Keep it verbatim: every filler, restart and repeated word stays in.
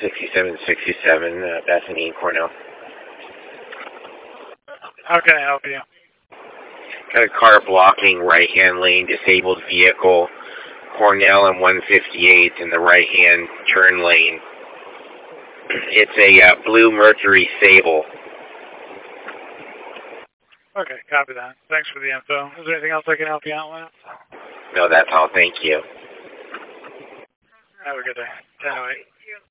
sixty-seven sixty-seven, uh, Bethany and Cornell. How can I help you? Got a car blocking right-hand lane, disabled vehicle, Cornell and one fifty-eight in the right-hand turn lane. It's a uh, blue Mercury Sable. Okay, copy that. Thanks for the info. Is there anything else I can help you out with? No, that's all. Thank you. Have a good day. ten oh eight.